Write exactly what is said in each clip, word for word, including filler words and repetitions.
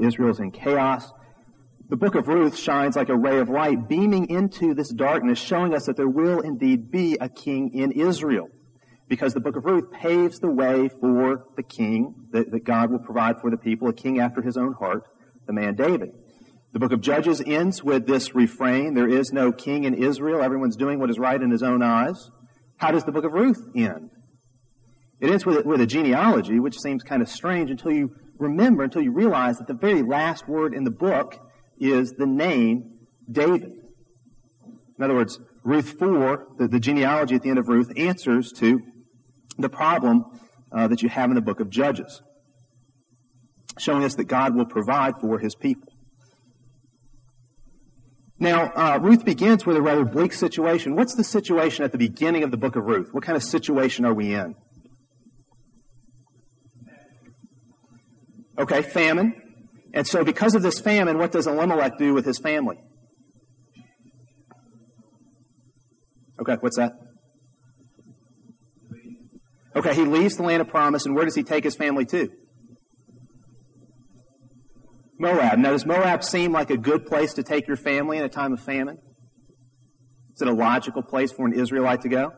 Israel's in chaos. The book of Ruth shines like a ray of light, beaming into this darkness, showing us that there will indeed be a king in Israel. Because the book of Ruth paves the way for the king that, that God will provide for the people, a king after his own heart, the man David. The book of Judges ends with this refrain, there is no king in Israel, everyone's doing what is right in his own eyes. How does the book of Ruth end? It ends with, with a genealogy, which seems kind of strange until you remember, until you realize that the very last word in the book is the name David. In other words, Ruth four, the, the genealogy at the end of Ruth, answers to the problem uh, that you have in the book of Judges, showing us that God will provide for his people. Now, uh, Ruth begins with a rather bleak situation. What's the situation at the beginning of the book of Ruth? What kind of situation are we in? Okay, famine. And so because of this famine, what does Elimelech do with his family? Okay, what's that? Okay, he leaves the land of promise, and where does he take his family to? Moab. Now, does Moab seem like a good place to take your family in a time of famine? Is it a logical place for an Israelite to go?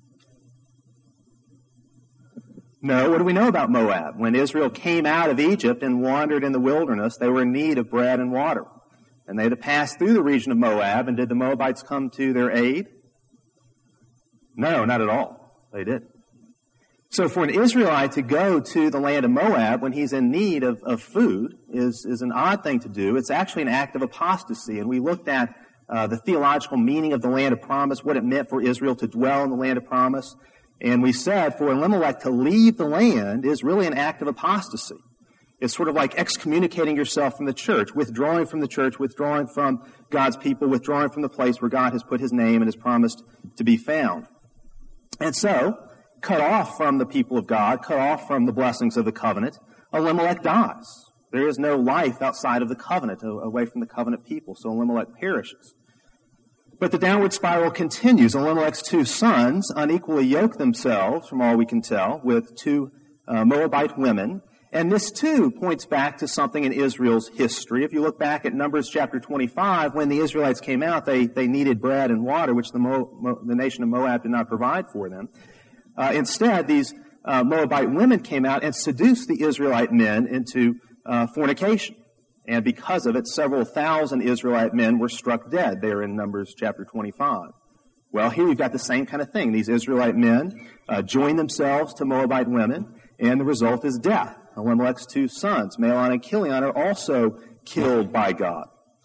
No. What do we know about Moab? When Israel came out of Egypt and wandered in the wilderness, they were in need of bread and water. And they had to pass through the region of Moab, and did the Moabites come to their aid? No, not at all. They didn't. So for an Israelite to go to the land of Moab when he's in need of, of food is, is an odd thing to do. It's actually an act of apostasy. And we looked at uh, the theological meaning of the land of promise, what it meant for Israel to dwell in the land of promise. And we said for Elimelech to leave the land is really an act of apostasy. It's sort of like excommunicating yourself from the church, withdrawing from the church, withdrawing from God's people, withdrawing from the place where God has put his name and has promised to be found. And so, cut off from the people of God, cut off from the blessings of the covenant, Elimelech dies. There is no life outside of the covenant, away from the covenant people, so Elimelech perishes. But the downward spiral continues. Elimelech's two sons unequally yoke themselves, from all we can tell, with two uh, Moabite women. And this, too, points back to something in Israel's history. If you look back at Numbers chapter twenty-five, when the Israelites came out, they, they needed bread and water, which the, Mo, Mo, the nation of Moab did not provide for them. Uh, instead, these uh, Moabite women came out and seduced the Israelite men into uh, fornication. And because of it, several thousand Israelite men were struck dead there in Numbers chapter twenty-five. Well, here you've got the same kind of thing. These Israelite men uh, join themselves to Moabite women, and the result is death. Elimelech's two sons, Mahlon and Chilion, are also killed by God.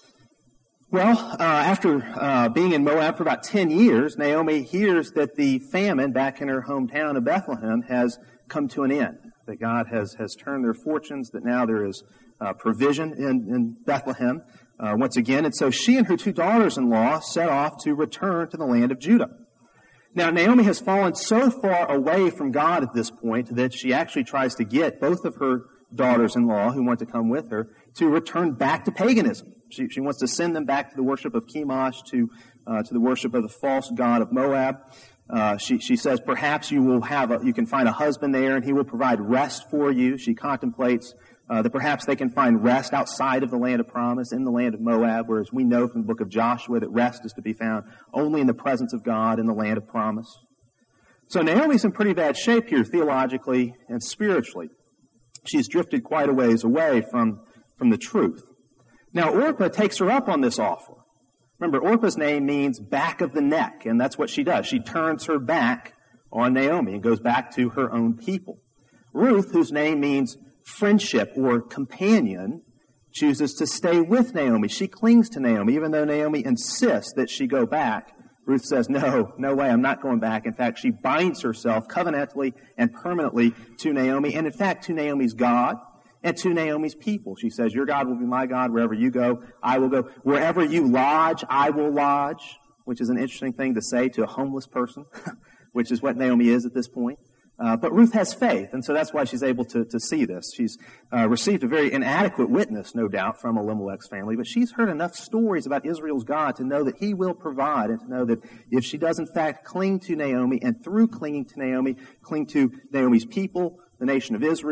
Well, uh, after uh, being in Moab for about ten years, Naomi hears that the famine back in her hometown of Bethlehem has come to an end, that God has, has turned their fortunes, that now there is uh, provision in, in Bethlehem uh, once again. And so she and her two daughters-in-law set off to return to the land of Judah. Now, Naomi has fallen so far away from God at this point that she actually tries to get both of her daughters-in-law, who want to come with her, to return back to paganism. She, she wants to send them back to the worship of Chemosh, to uh, to the worship of the false god of Moab. Uh, she, she says, perhaps you will have a, you can find a husband there, and he will provide rest for you. She contemplates uh, that perhaps they can find rest outside of the land of promise, in the land of Moab, whereas we know from the book of Joshua that rest is to be found only in the presence of God in the land of promise. So Naomi's in pretty bad shape here, theologically and spiritually. She's drifted quite a ways away from, from the truth. Now, Orpah takes her up on this offer. Remember, Orpah's name means back of the neck, and that's what she does. She turns her back on Naomi and goes back to her own people. Ruth, whose name means friendship or companion, chooses to stay with Naomi. She clings to Naomi, even though Naomi insists that she go back. Ruth says, no, no way, I'm not going back. In fact, she binds herself covenantally and permanently to Naomi, and in fact, to Naomi's God and to Naomi's people. She says, your God will be my God. Wherever you go, I will go. Wherever you lodge, I will lodge, which is an interesting thing to say to a homeless person, which is what Naomi is at this point. Uh, but Ruth has faith, and so that's why she's able to, to see this. She's uh, received a very inadequate witness, no doubt, from Elimelech's family, but she's heard enough stories about Israel's God to know that he will provide, and to know that if she does in fact cling to Naomi, and through clinging to Naomi, cling to Naomi's people, the nation of Israel,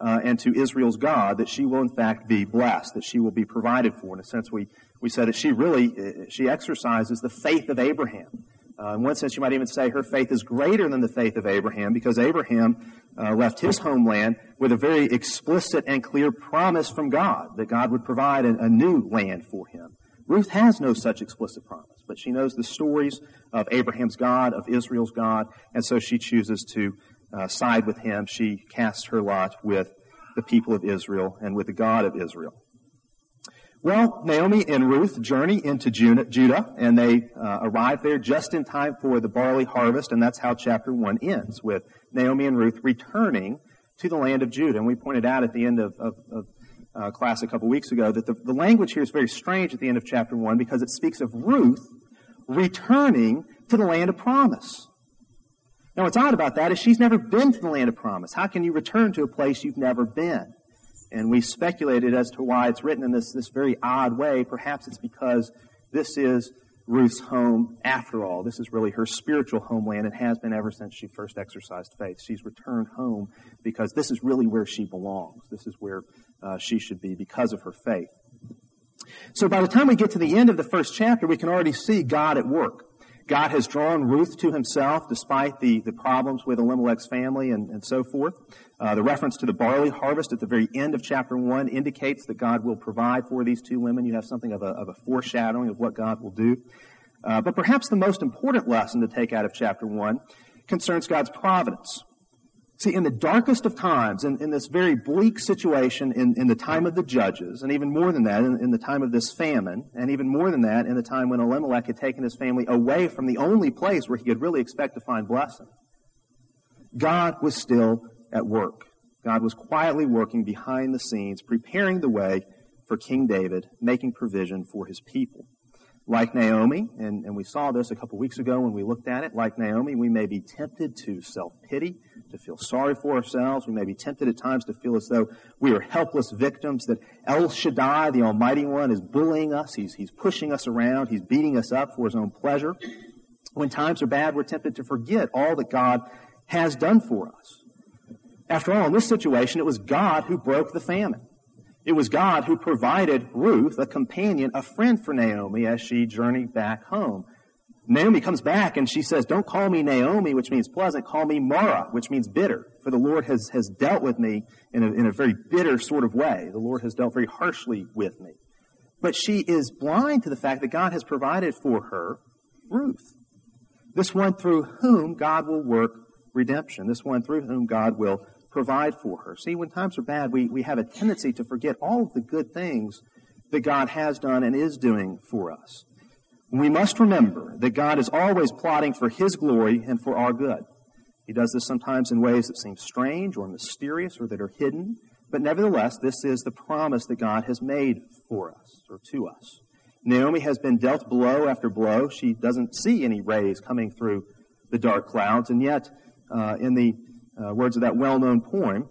uh, and to Israel's God, that she will in fact be blessed, that she will be provided for. In a sense, we, we said that she really, she exercises the faith of Abraham. Uh, in one sense, you might even say her faith is greater than the faith of Abraham, because Abraham uh, left his homeland with a very explicit and clear promise from God that God would provide a, a new land for him. Ruth has no such explicit promise, but she knows the stories of Abraham's God, of Israel's God, and so she chooses to uh, side with him. She casts her lot with the people of Israel and with the God of Israel. Well, Naomi and Ruth journey into Judah, and they uh, arrive there just in time for the barley harvest, and that's how chapter one ends, with Naomi and Ruth returning to the land of Judah. And we pointed out at the end of, of, of uh, class a couple weeks ago that the, the language here is very strange at the end of chapter one, because it speaks of Ruth returning to the land of promise. Now, what's odd about that is she's never been to the land of promise. How can you return to a place you've never been? And we speculated as to why it's written in this, this very odd way. Perhaps it's because this is Ruth's home after all. This is really her spiritual homeland and has been ever since she first exercised faith. She's returned home because this is really where she belongs. This is where uh, she should be because of her faith. So by the time we get to the end of the first chapter, we can already see God at work. God has drawn Ruth to himself despite the, the problems with Elimelech's family and, and so forth. Uh, the reference to the barley harvest at the very end of chapter one indicates that God will provide for these two women. You have something of a, of a foreshadowing of what God will do. Uh, but perhaps the most important lesson to take out of chapter one concerns God's providence. See, in the darkest of times, in, in this very bleak situation in, in the time of the judges, and even more than that, in, in the time of this famine, and even more than that, in the time when Elimelech had taken his family away from the only place where he could really expect to find blessing, God was still at work. God was quietly working behind the scenes, preparing the way for King David, making provision for his people. Like Naomi, and, and we saw this a couple weeks ago when we looked at it, like Naomi, we may be tempted to self-pity, to feel sorry for ourselves. We may be tempted at times to feel as though we are helpless victims, that El Shaddai, the Almighty One, is bullying us. He's, he's pushing us around. He's beating us up for his own pleasure. When times are bad, we're tempted to forget all that God has done for us. After all, in this situation, it was God who broke the famine. It was God who provided Ruth a companion, a friend for Naomi as she journeyed back home. Naomi comes back and she says, "Don't call me Naomi," which means pleasant. "Call me Mara," which means bitter. For the Lord has, has dealt with me in a, in a very bitter sort of way. The Lord has dealt very harshly with me. But she is blind to the fact that God has provided for her Ruth. This one through whom God will work redemption. This one through whom God will provide for her. See, when times are bad, we, we have a tendency to forget all of the good things that God has done and is doing for us. We must remember that God is always plotting for His glory and for our good. He does this sometimes in ways that seem strange or mysterious or that are hidden, but nevertheless, this is the promise that God has made for us or to us. Naomi has been dealt blow after blow. She doesn't see any rays coming through the dark clouds, and yet, uh, in the Uh, words of that well-known poem,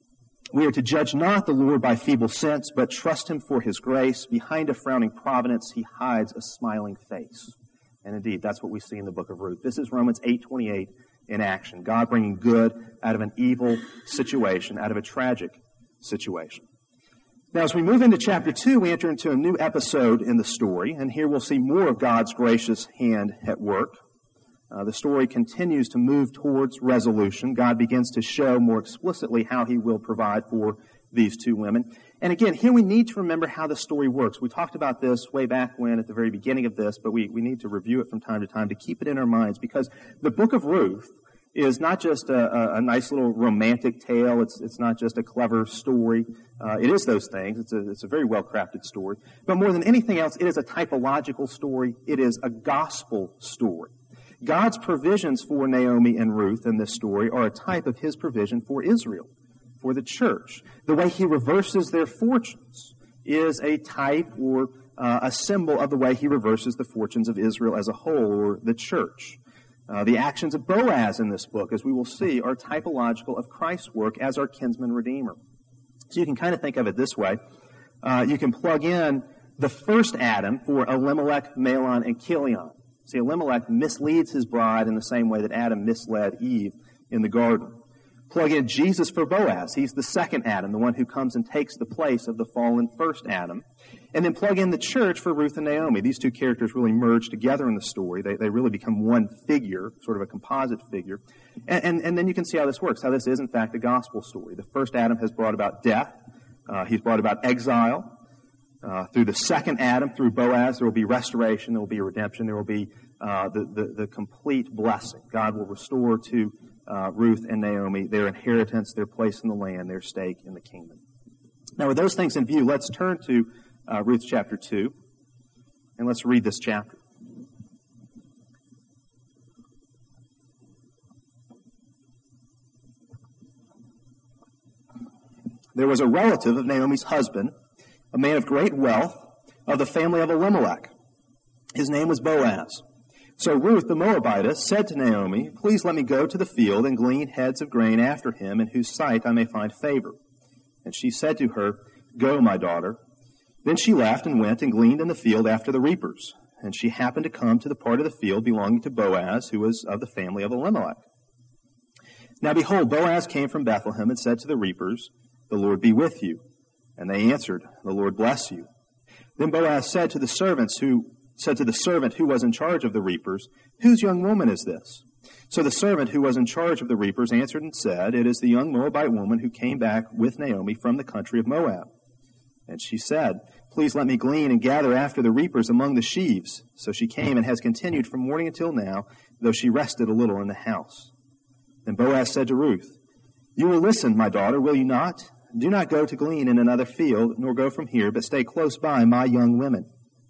we are to judge not the Lord by feeble sense, but trust Him for His grace. Behind a frowning providence, He hides a smiling face. And indeed, that's what we see in the book of Ruth. This is Romans eight twenty-eight in action. God bringing good out of an evil situation, out of a tragic situation. Now, as we move into chapter two, we enter into a new episode in the story, and here we'll see more of God's gracious hand at work. Uh, the story continues to move towards resolution. God begins to show more explicitly how He will provide for these two women. And again, here we need to remember how the story works. We talked about this way back when, at the very beginning of this, but we, we need to review it from time to time to keep it in our minds, because the book of Ruth is not just a, a, a nice little romantic tale. It's, it's not just a clever story. Uh, it is those things. It's a, it's a very well-crafted story. But more than anything else, it is a typological story. It is a gospel story. God's provisions for Naomi and Ruth in this story are a type of His provision for Israel, for the church. The way He reverses their fortunes is a type or uh, a symbol of the way He reverses the fortunes of Israel as a whole, or the church. Uh, the actions of Boaz in this book, as we will see, are typological of Christ's work as our kinsman redeemer. So you can kind of think of it this way. Uh, you can plug in the first Adam for Elimelech, Mahlon, and Chilion. See, Elimelech misleads his bride in the same way that Adam misled Eve in the garden. Plug in Jesus for Boaz. He's the second Adam, the one who comes and takes the place of the fallen first Adam. And then plug in the church for Ruth and Naomi. These two characters really merge together in the story. They, they really become one figure, sort of a composite figure. And, and, and then you can see how this works, how this is, in fact, a gospel story. The first Adam has brought about death. Uh, he's brought about exile. Uh, through the second Adam, through Boaz, there will be restoration, there will be redemption, there will be uh, the, the, the complete blessing. God will restore to uh, Ruth and Naomi their inheritance, their place in the land, their stake in the kingdom. Now, with those things in view, let's turn to uh, Ruth chapter two, and let's read this chapter. There was a relative of Naomi's husband, a man of great wealth, of the family of Elimelech. His name was Boaz. So Ruth the Moabitess said to Naomi, "Please let me go to the field and glean heads of grain after him, in whose sight I may find favor." And she said to her, "Go, my daughter." Then she left and went and gleaned in the field after the reapers. And she happened to come to the part of the field belonging to Boaz, who was of the family of Elimelech. Now behold, Boaz came from Bethlehem and said to the reapers, "The Lord be with you." And they answered, "The Lord bless you." Then Boaz said to the servants who said to the servant who was in charge of the reapers, "Whose young woman is this?" So the servant who was in charge of the reapers answered and said, "It is the young Moabite woman who came back with Naomi from the country of Moab." And she said, "Please let me glean and gather after the reapers among the sheaves." So she came and has continued from morning until now, though she rested a little in the house. Then Boaz said to Ruth, "You will listen, my daughter, will you not? Do not go to glean in another field, nor go from here, but stay close by my young women.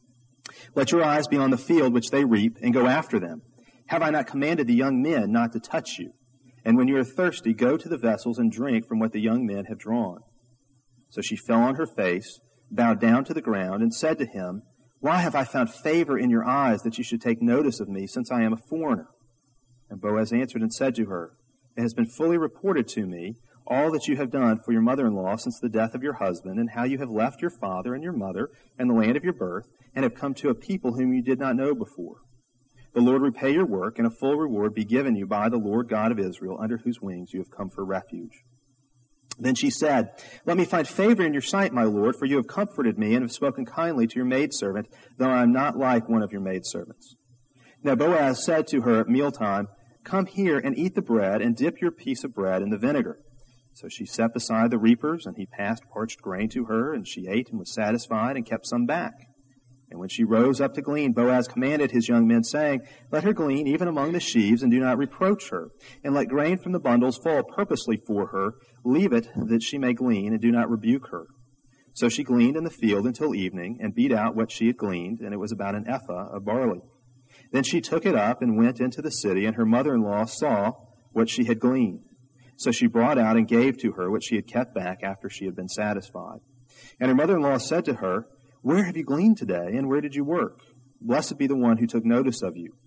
Let your eyes be on the field which they reap, and go after them. Have I not commanded the young men not to touch you? And when you are thirsty, go to the vessels and drink from what the young men have drawn." So she fell on her face, bowed down to the ground, and said to him, "Why have I found favor in your eyes that you should take notice of me, since I am a foreigner?" And Boaz answered and said to her, "It has been fully reported to me, all that you have done for your mother-in-law since the death of your husband, and how you have left your father and your mother and the land of your birth, and have come to a people whom you did not know before. The Lord repay your work, and a full reward be given you by the Lord God of Israel, under whose wings you have come for refuge." Then she said, "Let me find favor in your sight, my Lord, for you have comforted me and have spoken kindly to your maidservant, though I am not like one of your maidservants." Now Boaz said to her at mealtime, "Come here and eat the bread, and dip your piece of bread in the vinegar." So she set beside the reapers, and he passed parched grain to her, and she ate and was satisfied, and kept some back. And when she rose up to glean, Boaz commanded his young men, saying, "Let her glean even among the sheaves, and do not reproach her. And let grain from the bundles fall purposely for her. Leave it that she may glean, and do not rebuke her." So she gleaned in the field until evening, and beat out what she had gleaned, and it was about an ephah of barley. Then she took it up and went into the city, and her mother-in-law saw what she had gleaned. So she brought out and gave to her what she had kept back after she had been satisfied. And her mother-in-law said to her, "Where have you gleaned today, and where did you work? Blessed be the one who took notice of you."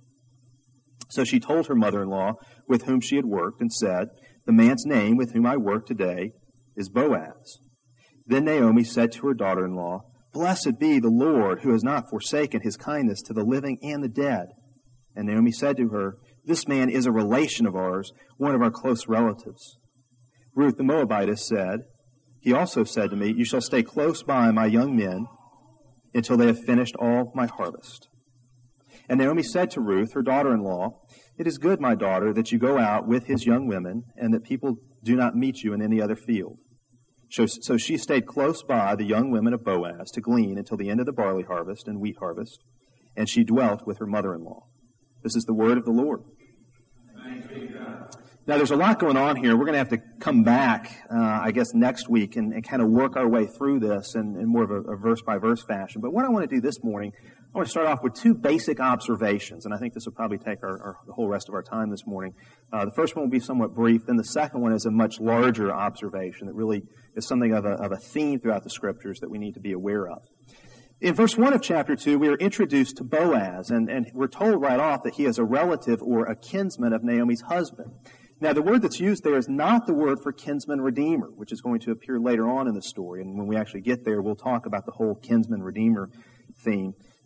So she told her mother-in-law with whom she had worked, and said, "The man's name with whom I work today is Boaz." Then Naomi said to her daughter-in-law, "Blessed be the Lord, who has not forsaken his kindness to the living and the dead." And Naomi said to her, "This man is a relation of ours, one of our close relatives." Ruth the Moabitess said, "He also said to me, 'You shall stay close by my young men until they have finished all my harvest.'" And Naomi said to Ruth, her daughter-in-law, "It is good, my daughter, that you go out with his young women, and that people do not meet you in any other field." So she stayed close by the young women of Boaz to glean until the end of the barley harvest and wheat harvest, and she dwelt with her mother-in-law. This is the word of the Lord. Thanks be to God. Now, there's a lot going on here. We're going to have to come back, uh, I guess, next week and, and kind of work our way through this in, in more of a, a verse-by-verse fashion. But what I want to do this morning, I want to start off with two basic observations, and I think this will probably take our, our, the whole rest of our time this morning. Uh, the first one will be somewhat brief. Then the second one is a much larger observation that really is something of a, of a theme throughout the Scriptures that we need to be aware of. In verse one of chapter two, we are introduced to Boaz, and, and we're told right off that he is a relative or a kinsman of Naomi's husband. Now, the word that's used there is not the word for kinsman redeemer, which is going to appear later on in the story. And when we actually get there, we'll talk about the whole kinsman redeemer theme.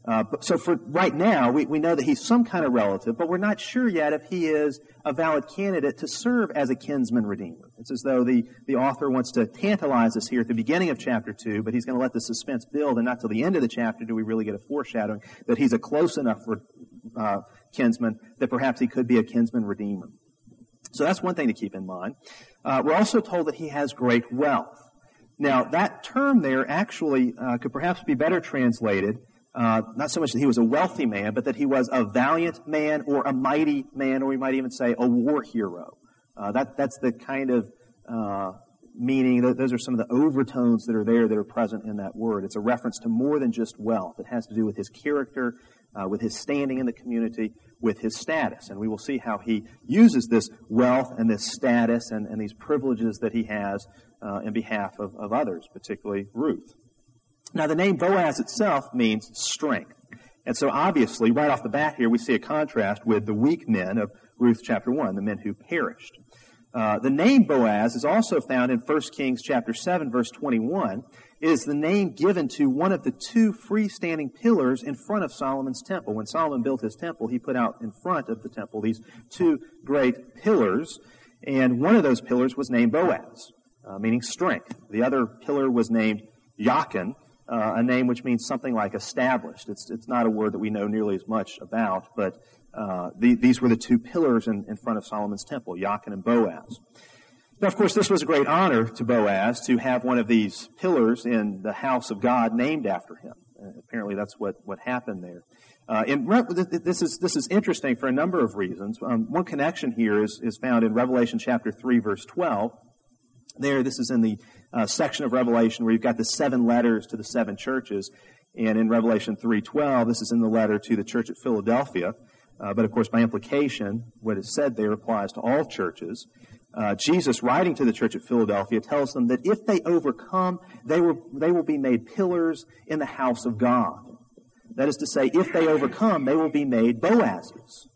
Uh, but, so for right now, we, we know that he's some kind of relative, but we're not sure yet if he is a valid candidate to serve as a kinsman redeemer. It's as though the, the author wants to tantalize us here at the beginning of chapter two, but he's going to let the suspense build, and not till the end of the chapter do we really get a foreshadowing that he's a close enough uh, kinsman that perhaps he could be a kinsman redeemer. So that's one thing to keep in mind. Uh, we're also told that he has great wealth. Now, that term there actually uh, could perhaps be better translated Uh, not so much that he was a wealthy man, but that he was a valiant man or a mighty man, or we might even say a war hero. Uh, that, that's the kind of uh, meaning. Those are some of the overtones that are there that are present in that word. It's a reference to more than just wealth. It has to do with his character, uh, with his standing in the community, with his status. And we will see how he uses this wealth and this status and, and these privileges that he has uh, in behalf of, of others, particularly Ruth. Now, the name Boaz itself means strength. And so obviously, right off the bat here, we see a contrast with the weak men of Ruth chapter one, the men who perished. Uh, the name Boaz is also found in First Kings chapter seven, verse twenty-one. It is the name given to one of the two freestanding pillars in front of Solomon's temple. When Solomon built his temple, he put out in front of the temple these two great pillars, and one of those pillars was named Boaz, uh, meaning strength. The other pillar was named Jachin, Uh, a name which means something like established. It's it's not a word that we know nearly as much about, but uh, the, these were the two pillars in, in front of Solomon's temple, Jachin and Boaz. Now, of course, this was a great honor to Boaz to have one of these pillars in the house of God named after him. Uh, apparently, that's what, what happened there. Uh, in, this is this is interesting for a number of reasons. Um, one connection here is, is found in Revelation chapter three, verse twelve. There, this is in the uh, section of Revelation where you've got the seven letters to the seven churches. And in Revelation three twelve, this is in the letter to the church at Philadelphia. Uh, but of course, by implication, what is said there applies to all churches. Uh, Jesus, writing to the church at Philadelphia, tells them that if they overcome, they will, they will be made pillars in the house of God. That is to say, if they overcome, they will be made Boazes.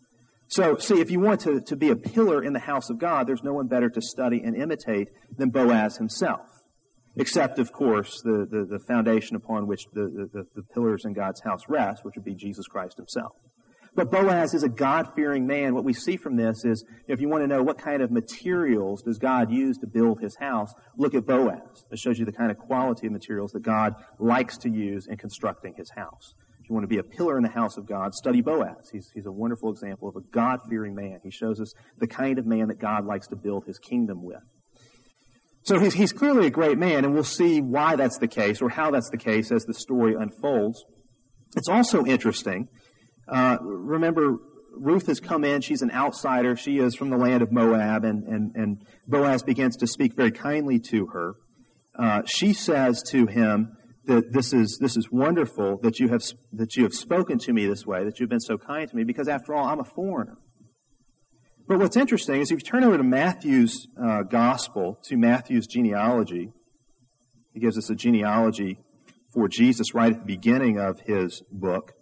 So, see, if you want to, to be a pillar in the house of God, there's no one better to study and imitate than Boaz himself. Except, of course, the, the, the foundation upon which the, the, the pillars in God's house rest, which would be Jesus Christ himself. But Boaz is a God-fearing man. What we see from this is, if you want to know what kind of materials does God use to build his house, look at Boaz. It shows you the kind of quality of materials that God likes to use in constructing his house. You want to be a pillar in the house of God, study Boaz. He's, he's a wonderful example of a God-fearing man. He shows us the kind of man that God likes to build his kingdom with. So he's, he's clearly a great man, and we'll see why that's the case, or how that's the case as the story unfolds. It's also interesting. Uh, remember, Ruth has come in. She's an outsider. She is from the land of Moab, and, and, and Boaz begins to speak very kindly to her. Uh, she says to him, that this is this is wonderful that you have that you have spoken to me this way, that you've been so kind to me, because after all, I'm a foreigner. But what's interesting is if you turn over to Matthew's uh, gospel, to Matthew's genealogy, he gives us a genealogy for Jesus right at the beginning of his book.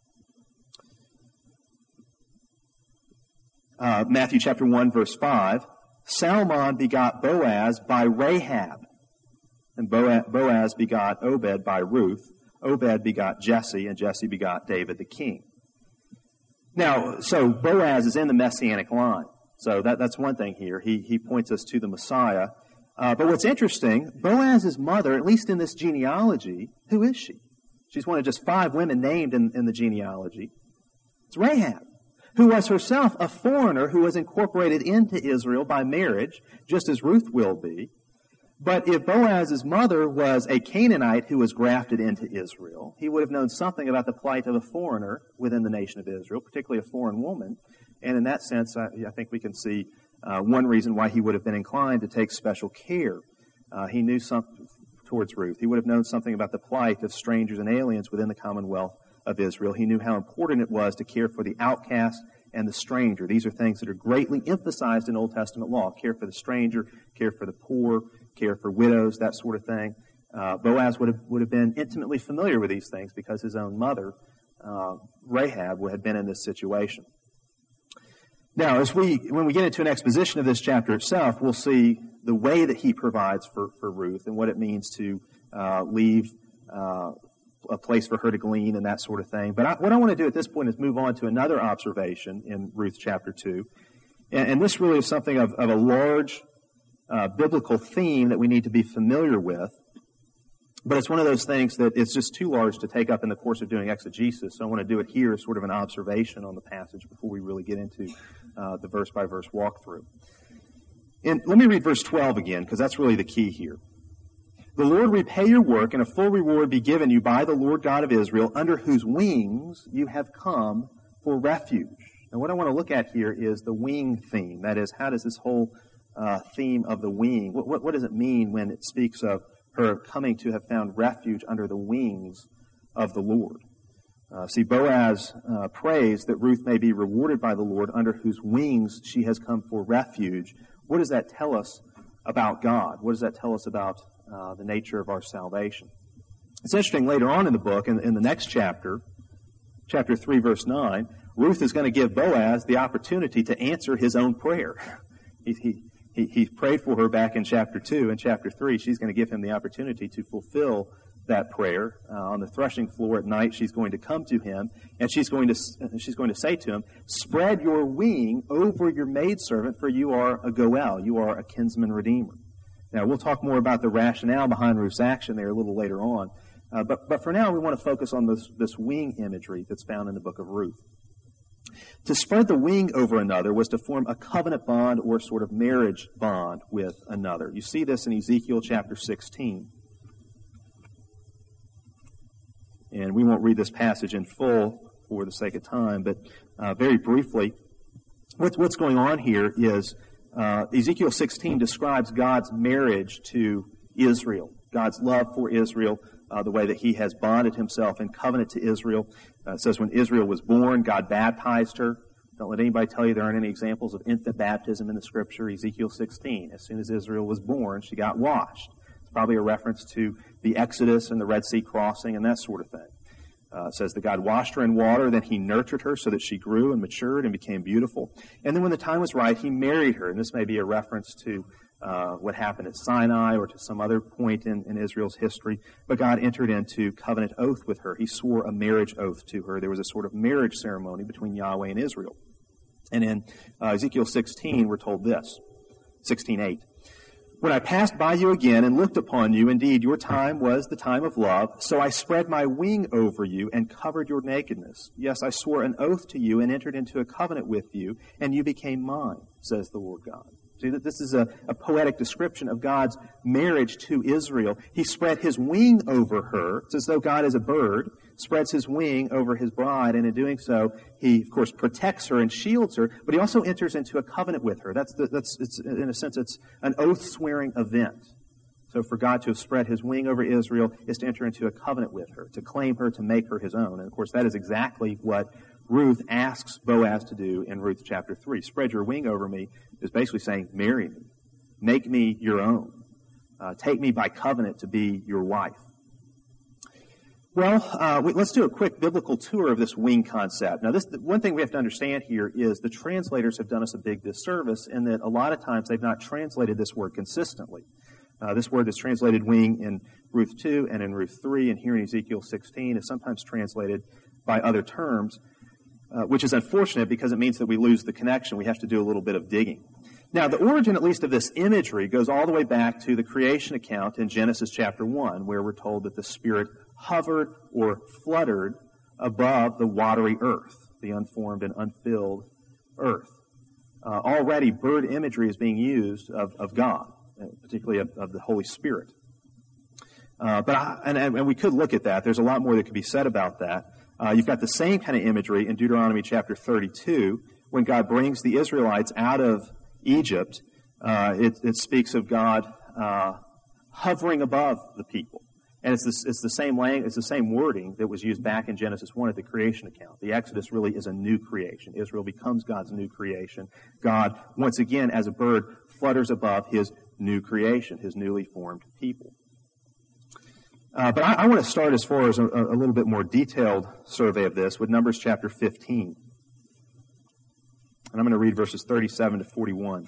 Uh, Matthew chapter one, verse five, Salmon begot Boaz by Rahab. And Boaz begot Obed by Ruth. Obed begot Jesse, and Jesse begot David the king. Now, so Boaz is in the Messianic line. So that, that's one thing here. He, he points us to the Messiah. Uh, but what's interesting, Boaz's mother, at least in this genealogy, who is she? She's one of just five women named in, in the genealogy. It's Rahab, who was herself a foreigner who was incorporated into Israel by marriage, just as Ruth will be. But if Boaz's mother was a Canaanite who was grafted into Israel, he would have known something about the plight of a foreigner within the nation of Israel, particularly a foreign woman. And in that sense, I, I think we can see uh, one reason why he would have been inclined to take special care. Uh, he knew something towards Ruth. He would have known something about the plight of strangers and aliens within the commonwealth of Israel. He knew how important it was to care for the outcast and the stranger. These are things that are greatly emphasized in Old Testament law. Care for the stranger, care for the poor, care for widows, that sort of thing. Uh, Boaz would have, would have been intimately familiar with these things because his own mother, uh, Rahab, had been in this situation. Now, as we, when we get into an exposition of this chapter itself, we'll see the way that he provides for, for Ruth and what it means to uh, leave uh, a place for her to glean and that sort of thing. But I, what I want to do at this point is move on to another observation in Ruth chapter two. And, and this really is something of, of a large uh, biblical theme that we need to be familiar with. But it's one of those things that it's just too large to take up in the course of doing exegesis. So I want to do it here as sort of an observation on the passage before we really get into uh, the verse-by-verse walkthrough. And let me read verse twelve again, because that's really the key here. The Lord repay your work, and a full reward be given you by the Lord God of Israel, under whose wings you have come for refuge. And what I want to look at here is the wing theme. That is, how does this whole uh, theme of the wing, what, what, what does it mean when it speaks of her coming to have found refuge under the wings of the Lord? Uh, see, Boaz uh, prays that Ruth may be rewarded by the Lord, under whose wings she has come for refuge. What does that tell us about God? What does that tell us about uh, the nature of our salvation? It's interesting, later on in the book, in, in the next chapter, chapter three, verse nine, Ruth is going to give Boaz the opportunity to answer his own prayer. He, he, he, he prayed for her back in chapter two. In chapter three, she's going to give him the opportunity to fulfill that prayer. Uh, on the threshing floor at night, she's going to come to him, and she's going to she's going to say to him, "Spread your wing over your maidservant, for you are a Goel, you are a kinsman redeemer." Now, we'll talk more about the rationale behind Ruth's action there a little later on. Uh, but, but for now, we want to focus on this, this wing imagery that's found in the book of Ruth. To spread the wing over another was to form a covenant bond or sort of marriage bond with another. You see this in Ezekiel chapter sixteen. And we won't read this passage in full for the sake of time, but uh, very briefly, what's, what's going on here is uh, Ezekiel sixteen describes God's marriage to Israel, God's love for Israel, uh, the way that he has bonded himself in covenant to Israel. Uh, it says when Israel was born, God baptized her. Don't let anybody tell you there aren't any examples of infant baptism in the Scripture. Ezekiel sixteen, as soon as Israel was born, she got washed. It's probably a reference to the Exodus and the Red Sea crossing and that sort of thing. Uh, it says that God washed her in water, then he nurtured her so that she grew and matured and became beautiful. And then when the time was right, he married her. And this may be a reference to uh, what happened at Sinai or to some other point in, in Israel's history. But God entered into covenant oath with her. He swore a marriage oath to her. There was a sort of marriage ceremony between Yahweh and Israel. And in uh, Ezekiel sixteen, we're told this, sixteen eight. When I passed by you again and looked upon you, indeed, your time was the time of love. So I spread my wing over you and covered your nakedness. Yes, I swore an oath to you and entered into a covenant with you, and you became mine, says the Lord God. See, that this is a, a poetic description of God's marriage to Israel. He spread his wing over her. It's as though God is a bird, spreads his wing over his bride, and in doing so, he, of course, protects her and shields her, but he also enters into a covenant with her. That's, the, that's it's, in a sense, it's an oath-swearing event. So for God to have spread his wing over Israel is to enter into a covenant with her, to claim her, to make her his own. And, of course, that is exactly what Ruth asks Boaz to do in Ruth chapter three. Spread your wing over me is basically saying, marry me. Make me your own. Uh, take me by covenant to be your wife. Well, uh, we, let's do a quick biblical tour of this wing concept. Now, this one thing we have to understand here is the translators have done us a big disservice in that a lot of times they've not translated this word consistently. Uh, this word that's translated wing in Ruth two and in Ruth three and here in Ezekiel sixteen is sometimes translated by other terms, uh, which is unfortunate because it means that we lose the connection. We have to do a little bit of digging. Now, the origin, at least, of this imagery goes all the way back to the creation account in Genesis chapter one, where we're told that the Spirit hovered or fluttered above the watery earth, the unformed and unfilled earth. Uh, already, bird imagery is being used of, of God, particularly of, of the Holy Spirit. Uh, but I, and, and we could look at that. There's a lot more that could be said about that. Uh, you've got the same kind of imagery in Deuteronomy chapter thirty-two, when God brings the Israelites out of Egypt. Uh, it, it speaks of God uh, hovering above the people. And it's, this, it's the same language, it's the same wording that was used back in Genesis one at the creation account. The Exodus really is a new creation. Israel becomes God's new creation. God, once again, as a bird, flutters above his new creation, his newly formed people. Uh, but I, I want to start as far as a, a little bit more detailed survey of this with Numbers chapter fifteen. And I'm going to read verses thirty-seven to forty-one.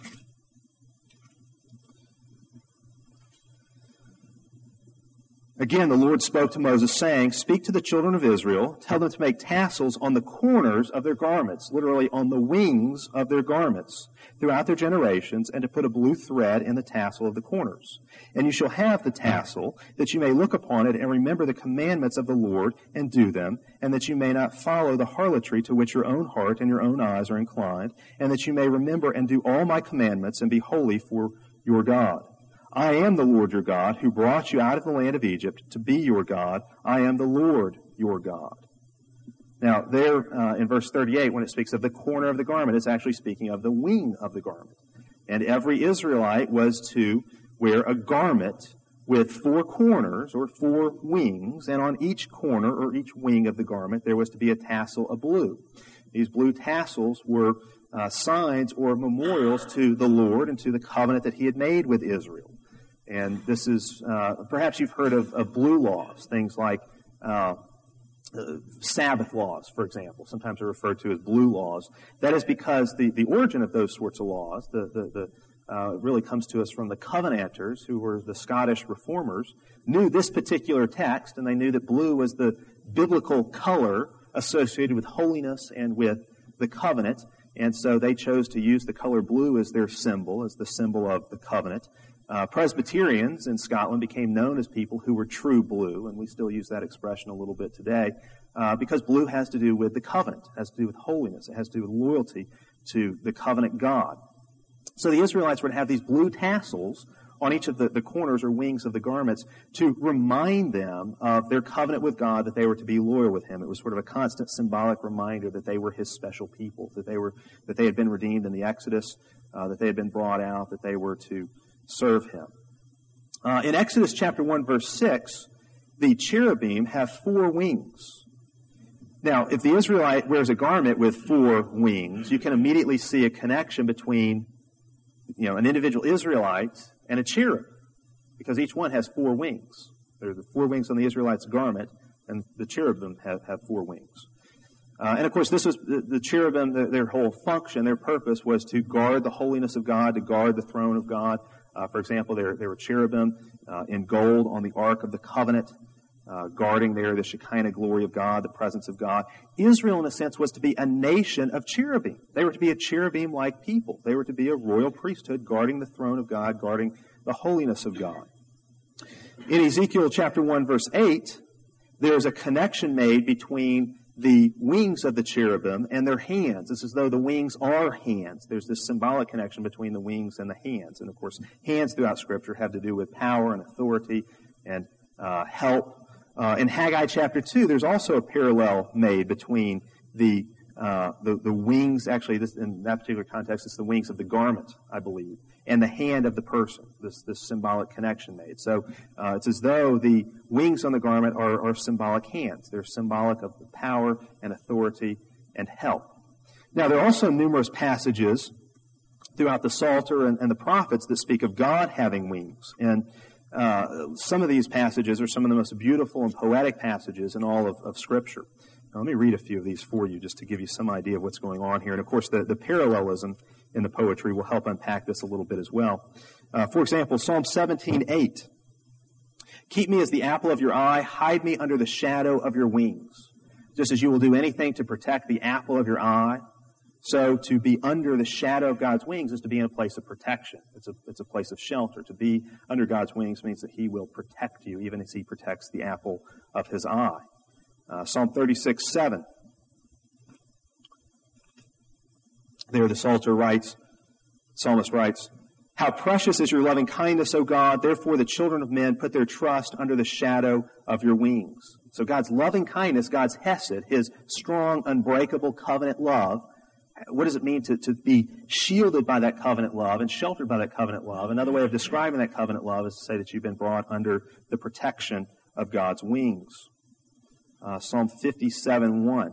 Again, the Lord spoke to Moses, saying, "Speak to the children of Israel, tell them to make tassels on the corners of their garments," literally on the wings of their garments, "throughout their generations, and to put a blue thread in the tassel of the corners. And you shall have the tassel, that you may look upon it and remember the commandments of the Lord and do them, and that you may not follow the harlotry to which your own heart and your own eyes are inclined, and that you may remember and do all my commandments and be holy for your God. I am the Lord your God, who brought you out of the land of Egypt to be your God. I am the Lord your God." Now, there uh, in verse thirty-eight, when it speaks of the corner of the garment, it's actually speaking of the wing of the garment. And every Israelite was to wear a garment with four corners or four wings, and on each corner or each wing of the garment there was to be a tassel of blue. These blue tassels were uh, signs or memorials to the Lord and to the covenant that he had made with Israel. And this is, uh, perhaps you've heard of, of blue laws, things like uh, uh, Sabbath laws, for example. Sometimes they're referred to as blue laws. That is because the, the origin of those sorts of laws, the, the, the uh, really comes to us from the Covenanters, who were the Scottish reformers, knew this particular text, and they knew that blue was the biblical color associated with holiness and with the covenant. And so they chose to use the color blue as their symbol, as the symbol of the covenant. Uh, Presbyterians in Scotland became known as people who were true blue, and we still use that expression a little bit today, uh, because blue has to do with the covenant, has to do with holiness, it has to do with loyalty to the covenant God. So the Israelites were to have these blue tassels on each of the, the corners or wings of the garments to remind them of their covenant with God, that they were to be loyal with him. It was sort of a constant symbolic reminder that they were his special people, that they were that they had been redeemed in the Exodus, uh, that they had been brought out, that they were to serve him. Uh, in Exodus chapter one, verse six, the cherubim have four wings. Now, if the Israelite wears a garment with four wings, you can immediately see a connection between, you know, an individual Israelite and a cherub, because each one has four wings. There are the four wings on the Israelite's garment, and the cherubim have, have four wings. Uh, and of course, this was the, the cherubim, the, their whole function, their purpose was to guard the holiness of God, to guard the throne of God. Uh, for example, there, there were cherubim uh, in gold on the Ark of the Covenant, uh, guarding there the Shekinah glory of God, the presence of God. Israel, in a sense, was to be a nation of cherubim. They were to be a cherubim-like people. They were to be a royal priesthood, guarding the throne of God, guarding the holiness of God. In Ezekiel chapter one, verse eight, there's a connection made between the wings of the cherubim and their hands. It's as though the wings are hands. There's this symbolic connection between the wings and the hands. And of course, hands throughout Scripture have to do with power and authority and uh, help. Uh, in Haggai chapter two, there's also a parallel made between the uh, the, the wings, actually this, in that particular context, it's the wings of the garment, I believe, and the hand of the person, this, this symbolic connection made. So uh, it's as though the wings on the garment are, are symbolic hands. They're symbolic of the power and authority and help. Now, there are also numerous passages throughout the Psalter and, and the prophets that speak of God having wings. And uh, some of these passages are some of the most beautiful and poetic passages in all of, of Scripture. Now, let me read a few of these for you just to give you some idea of what's going on here. And, of course, the, the parallelism in the poetry will help unpack this a little bit as well. Uh, for example, Psalm seventeen eight. "Keep me as the apple of your eye, hide me under the shadow of your wings." Just as you will do anything to protect the apple of your eye, so to be under the shadow of God's wings is to be in a place of protection. It's a, it's a place of shelter. To be under God's wings means that he will protect you, even as he protects the apple of his eye. Uh, Psalm thirty-six seven. There the Psalter writes, psalmist writes, "How precious is your loving kindness, O God! Therefore the children of men put their trust under the shadow of your wings." So God's loving kindness, God's hesed, his strong, unbreakable covenant love, what does it mean to, to be shielded by that covenant love and sheltered by that covenant love? Another way of describing that covenant love is to say that you've been brought under the protection of God's wings. Uh, Psalm fifty-seven one.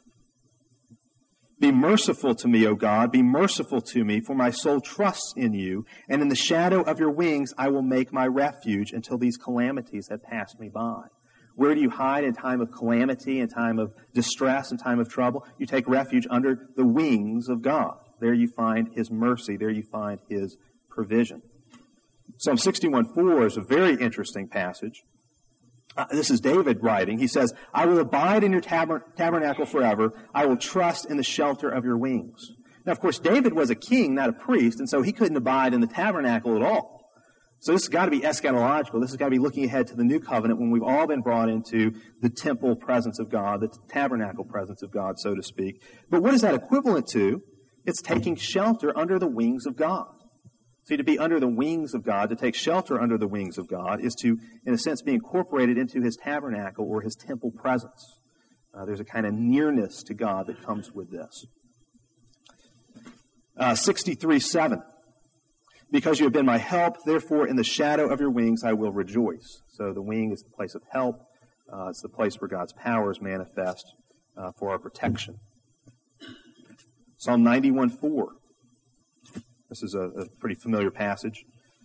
"Be merciful to me, O God, be merciful to me, for my soul trusts in you, and in the shadow of your wings I will make my refuge until these calamities have passed me by." Where do you hide in time of calamity, in time of distress, in time of trouble? You take refuge under the wings of God. There you find his mercy. There you find his provision. Psalm sixty-one four is a very interesting passage. Uh, this is David writing. He says, I will abide in your taber- tabernacle forever. I will trust in the shelter of your wings. Now, of course, David was a king, not a priest, and so he couldn't abide in the tabernacle at all. So this has got to be eschatological. This has got to be looking ahead to the new covenant when we've all been brought into the temple presence of God, the tabernacle presence of God, so to speak. But what is that equivalent to? It's taking shelter under the wings of God. See, to be under the wings of God, to take shelter under the wings of God, is to, in a sense, be incorporated into His tabernacle or His temple presence. Uh, there's a kind of nearness to God that comes with this. Uh, sixty-three seven. Because you have been my help, therefore in the shadow of your wings I will rejoice. So the wing is the place of help. Uh, it's the place where God's power is manifest uh, for our protection. Psalm ninety-one four. This is a, a pretty familiar passage.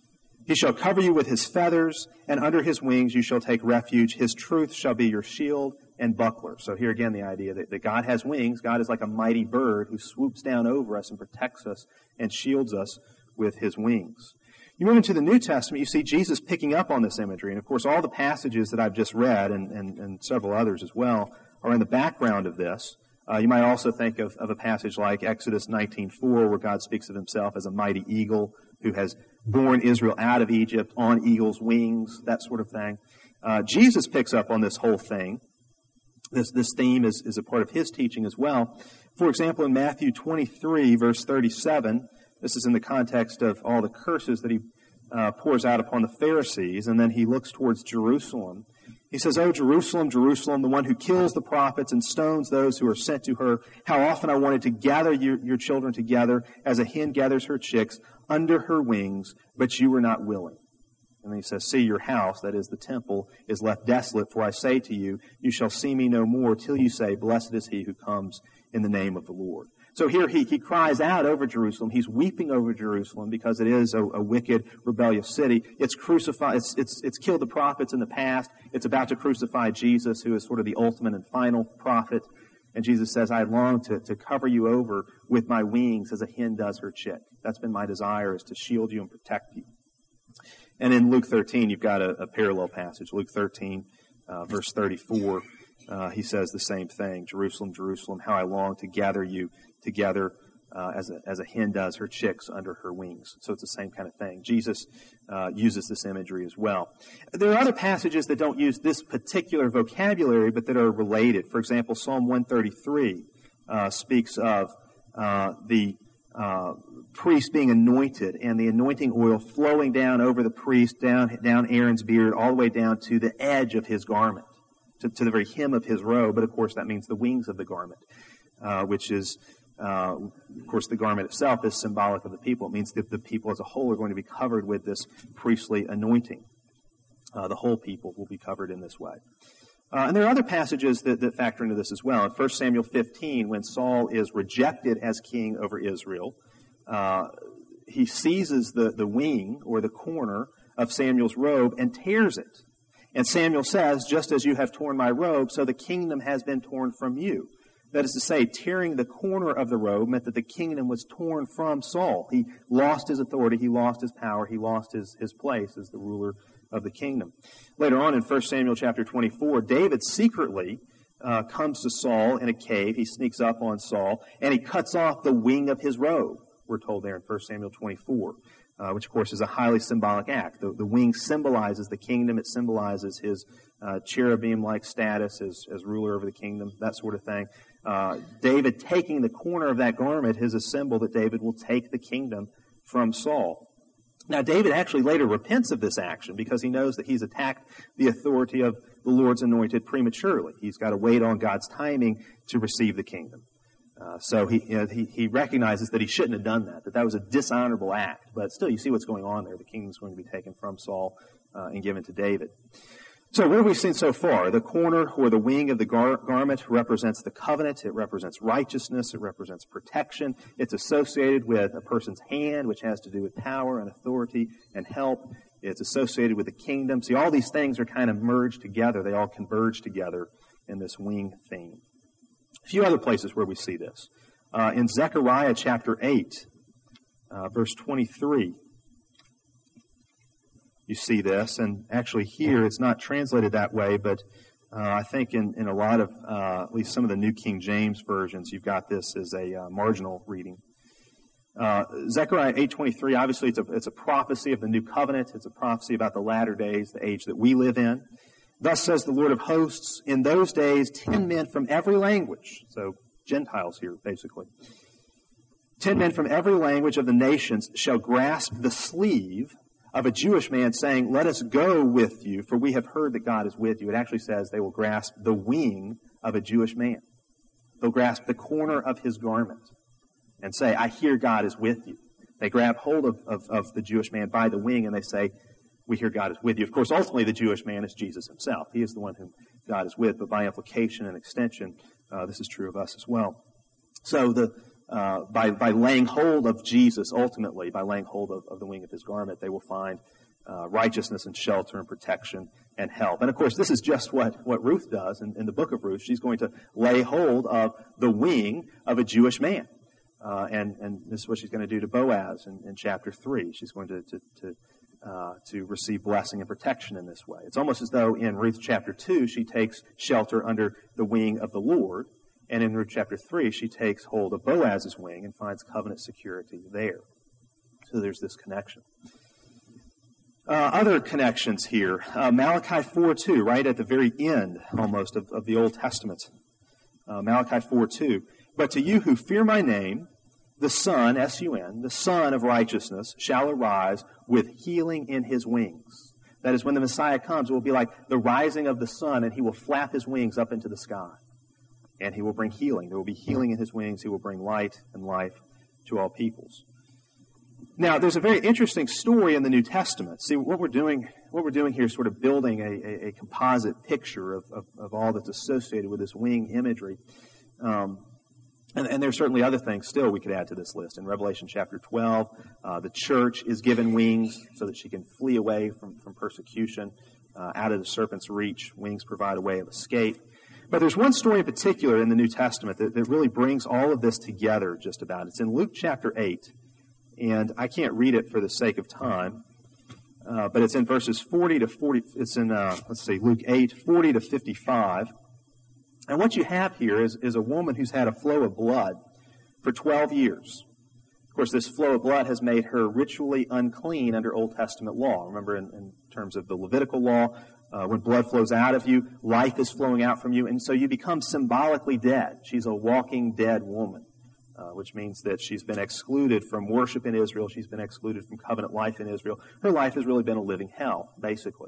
He shall cover you with his feathers, and under his wings you shall take refuge. His truth shall be your shield and buckler. So here again the idea that, that God has wings. God is like a mighty bird who swoops down over us and protects us and shields us with his wings. You move into the New Testament, you see Jesus picking up on this imagery. And of course all the passages that I've just read, and, and, and several others as well, are in the background of this. Uh, you might also think of, of a passage like Exodus nineteen four, where God speaks of himself as a mighty eagle who has borne Israel out of Egypt on eagle's wings, that sort of thing. Uh, Jesus picks up on this whole thing. This, this theme is, is a part of his teaching as well. For example, in Matthew twenty-three, verse thirty-seven, this is in the context of all the curses that he uh, pours out upon the Pharisees, and then he looks towards Jerusalem. He says, O Jerusalem, Jerusalem, the one who kills the prophets and stones those who are sent to her, how often I wanted to gather your, your children together as a hen gathers her chicks under her wings, but you were not willing. And then he says, see, your house, that is the temple, is left desolate, for I say to you, you shall see me no more till you say, blessed is he who comes in the name of the Lord. So here he, he cries out over Jerusalem. He's weeping over Jerusalem because it is a, a wicked, rebellious city. It's crucified, it's, it's, it's killed the prophets in the past. It's about to crucify Jesus, who is sort of the ultimate and final prophet. And Jesus says, I long to, to cover you over with my wings as a hen does her chick. That's been my desire, is to shield you and protect you. And in Luke thirteen, you've got a, a parallel passage. Luke thirteen, uh, verse thirty-four, uh, he says the same thing. Jerusalem, Jerusalem, how I long to gather you together uh, as, a, as a hen does her chicks under her wings. So it's the same kind of thing. Jesus uh, uses this imagery as well. There are other passages that don't use this particular vocabulary, but that are related. For example, Psalm one thirty-three uh, speaks of uh, the uh, priest being anointed and the anointing oil flowing down over the priest, down, down Aaron's beard, all the way down to the edge of his garment, to, to the very hem of his robe. But of course that means the wings of the garment, uh, which is Uh, of course, the garment itself is symbolic of the people. It means that the people as a whole are going to be covered with this priestly anointing. Uh, the whole people will be covered in this way. Uh, and there are other passages that, that factor into this as well. In First Samuel fifteen, when Saul is rejected as king over Israel, uh, he seizes the, the wing or the corner of Samuel's robe and tears it. And Samuel says, just as you have torn my robe, so the kingdom has been torn from you. That is to say, tearing the corner of the robe meant that the kingdom was torn from Saul. He lost his authority, he lost his power, he lost his, his place as the ruler of the kingdom. Later on in First Samuel chapter twenty-four, David secretly uh, comes to Saul in a cave. He sneaks up on Saul, and he cuts off the wing of his robe, we're told there in First Samuel twenty-four, uh, which of course is a highly symbolic act. The, the wing symbolizes the kingdom. It symbolizes his uh, cherubim-like status as, as ruler over the kingdom, that sort of thing. Uh, David taking the corner of that garment is a symbol that David will take the kingdom from Saul. Now, David actually later repents of this action because he knows that he's attacked the authority of the Lord's anointed prematurely. He's got to wait on God's timing to receive the kingdom. Uh, so he, you know, he he recognizes that he shouldn't have done that, that that was a dishonorable act. But still, you see what's going on there. The kingdom is going to be taken from Saul uh, and given to David. So what have we seen so far? The corner or the wing of the gar- garment represents the covenant. It represents righteousness. It represents protection. It's associated with a person's hand, which has to do with power and authority and help. It's associated with the kingdom. See, all these things are kind of merged together. They all converge together in this wing theme. A few other places where we see this. Uh, in Zechariah chapter eight, uh, verse twenty-three, you see this. And actually here it's not translated that way, but uh, I think in, in a lot of, uh, at least some of the New King James versions, you've got this as a uh, marginal reading. Uh, Zechariah eight twenty-three, obviously it's a, it's a prophecy of the new covenant. It's a prophecy about the latter days, the age that we live in. Thus says the Lord of hosts, in those days ten men from every language, so Gentiles here basically, ten men from every language of the nations shall grasp the sleeve of a Jewish man, saying, let us go with you, for we have heard that God is with you. It actually says they will grasp the wing of a Jewish man. They'll grasp the corner of his garment and say, I hear God is with you. They grab hold of, of, of the Jewish man by the wing and they say, we hear God is with you. Of course, ultimately the Jewish man is Jesus himself. He is the one whom God is with, but by implication and extension, uh, this is true of us as well. So the uh, by, by laying hold of Jesus, ultimately, by laying hold of, of the wing of his garment, they will find uh, righteousness and shelter and protection and help. And of course, this is just what, what Ruth does in, in the book of Ruth. She's going to lay hold of the wing of a Jewish man. Uh, and, and this is what she's going to do to Boaz in, in chapter three. She's going to, to, to Uh, to receive blessing and protection in this way. It's almost as though in Ruth chapter two, she takes shelter under the wing of the Lord, and in Ruth chapter three, she takes hold of Boaz's wing and finds covenant security there. So there's this connection. Uh, other connections here. Uh, Malachi four two, right at the very end, almost, of, of the Old Testament. Uh, Malachi four two. But to you who fear my name, the Son, S U N, the Son of righteousness shall arise with healing in his wings. That is, when the Messiah comes, it will be like the rising of the sun, and he will flap his wings up into the sky. And he will bring healing. There will be healing in his wings. He will bring light and life to all peoples. Now, there's a very interesting story in the New Testament. See, what we're doing, what we're doing here is sort of building a, a, a composite picture of, of, of all that's associated with this wing imagery. Um, And, and there's certainly other things still we could add to this list. In Revelation chapter twelve, uh, the church is given wings so that she can flee away from, from persecution, uh, out of the serpent's reach. Wings provide a way of escape. But there's one story in particular in the New Testament that, that really brings all of this together just about. It's in Luke chapter eight, and I can't read it for the sake of time, uh, but it's in verses forty to forty. It's in, uh, let's see, Luke eight, forty to fifty-five. And what you have here is, is a woman who's had a flow of blood for twelve years. Of course, this flow of blood has made her ritually unclean under Old Testament law. Remember, in, in terms of the Levitical law, uh, when blood flows out of you, life is flowing out from you, and so you become symbolically dead. She's a walking dead woman, uh, which means that she's been excluded from worship in Israel. She's been excluded from covenant life in Israel. Her life has really been a living hell, basically.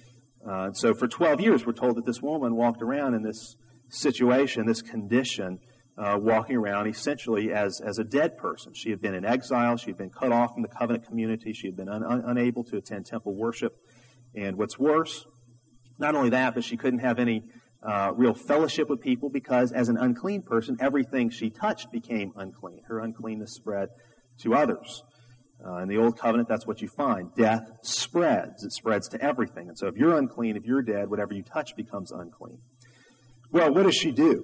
Uh, so for twelve years, we're told that this woman walked around in this situation, this condition, uh, walking around essentially as, as a dead person. She had been in exile. She had been cut off from the covenant community. She had been un, un, unable to attend temple worship. And what's worse, not only that, but she couldn't have any uh, real fellowship with people because as an unclean person, everything she touched became unclean. Her uncleanness spread to others. Uh, in the Old Covenant, that's what you find. Death spreads. It spreads to everything. And so if you're unclean, if you're dead, whatever you touch becomes unclean. Well, what does she do?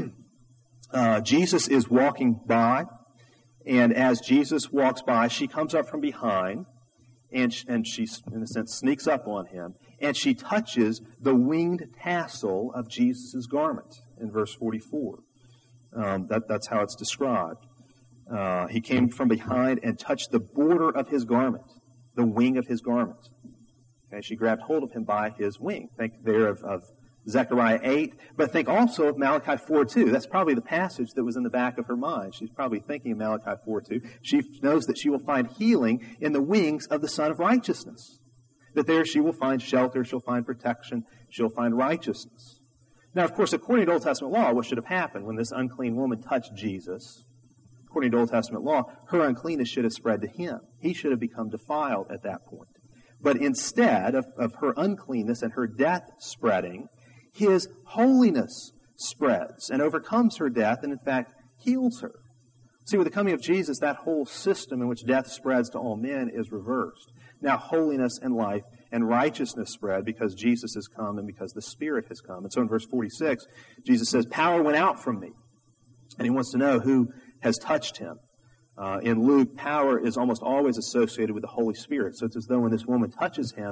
uh, Jesus is walking by, and as Jesus walks by, she comes up from behind, and she, and she, in a sense, sneaks up on him, and she touches the winged tassel of Jesus' garment in verse forty-four. Um, that, that's how it's described. Uh, he came from behind and touched the border of his garment, the wing of his garment. Okay, she grabbed hold of him by his wing. Think there of, of Zechariah eight, but think also of Malachi four two. That's probably the passage that was in the back of her mind. She's probably thinking of Malachi four two. She knows that she will find healing in the wings of the Son of Righteousness. That there she will find shelter, she'll find protection, she'll find righteousness. Now, of course, according to Old Testament law, what should have happened when this unclean woman touched Jesus? According to Old Testament law, her uncleanness should have spread to him. He should have become defiled at that point. But instead of, of her uncleanness and her death spreading, his holiness spreads and overcomes her death and, in fact, heals her. See, with the coming of Jesus, that whole system in which death spreads to all men is reversed. Now holiness and life and righteousness spread because Jesus has come and because the Spirit has come. And so in verse forty-six, Jesus says, power went out from me. And he wants to know who has touched him. Uh, in Luke, power is almost always associated with the Holy Spirit. So it's as though when this woman touches him,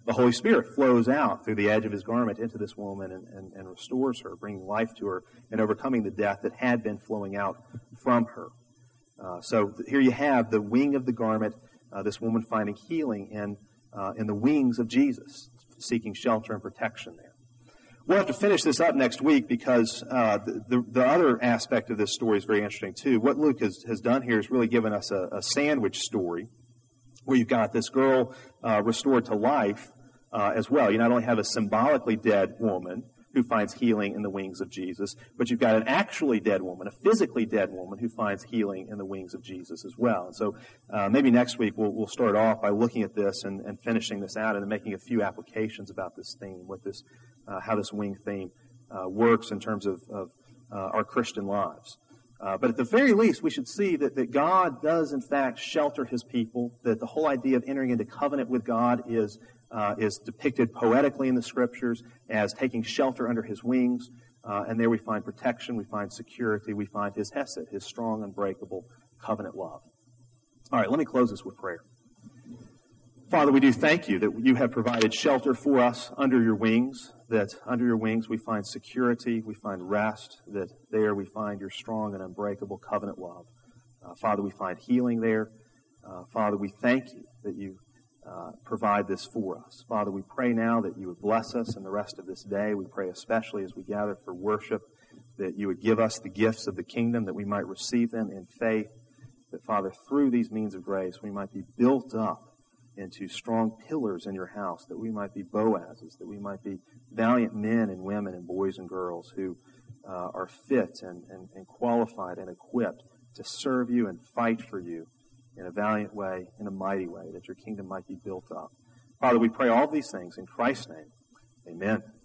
the Holy Spirit flows out through the edge of his garment into this woman and, and, and restores her, bringing life to her and overcoming the death that had been flowing out from her. Uh, so th- here you have the wing of the garment, uh, this woman finding healing in, uh, in the wings of Jesus, seeking shelter and protection there. We'll have to finish this up next week because uh, the, the, the other aspect of this story is very interesting too. What Luke has, has done here is really given us a, a sandwich story where you've got this girl uh, restored to life uh, as well. You not only have a symbolically dead woman who finds healing in the wings of Jesus, but you've got an actually dead woman, a physically dead woman who finds healing in the wings of Jesus as well. And so uh, maybe next week we'll, we'll start off by looking at this and, and finishing this out and making a few applications about this theme, what this Uh, how this wing theme uh, works in terms of, of uh, our Christian lives. Uh, but at the very least, we should see that, that God does, in fact, shelter his people, that the whole idea of entering into covenant with God is, uh, is depicted poetically in the Scriptures as taking shelter under his wings. Uh, and there we find protection, we find security, we find his hesed, his strong, unbreakable covenant love. All right, let me close this with prayer. Father, we do thank you that you have provided shelter for us under your wings, that under your wings we find security, we find rest, that there we find your strong and unbreakable covenant love. Uh, Father, we find healing there. Uh, Father, we thank you that you uh, provide this for us. Father, we pray now that you would bless us in the rest of this day. We pray especially as we gather for worship that you would give us the gifts of the kingdom, that we might receive them in faith, that, Father, through these means of grace we might be built up into strong pillars in your house, that we might be Boazes, that we might be valiant men and women and boys and girls who uh, are fit and, and, and qualified and equipped to serve you and fight for you in a valiant way, in a mighty way, that your kingdom might be built up. Father, we pray all these things in Christ's name. Amen.